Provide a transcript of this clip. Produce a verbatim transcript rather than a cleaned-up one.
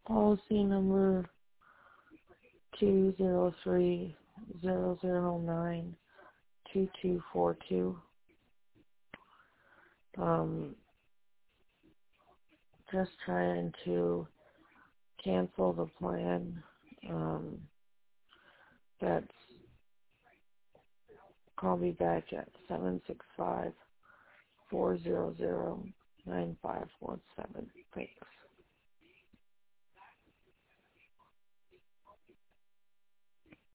Policy number two zero three zero zero nine two two four two. Um, just trying to cancel the plan. Um, that's call me back at seven six five four zero zero nine five one seven. Thanks.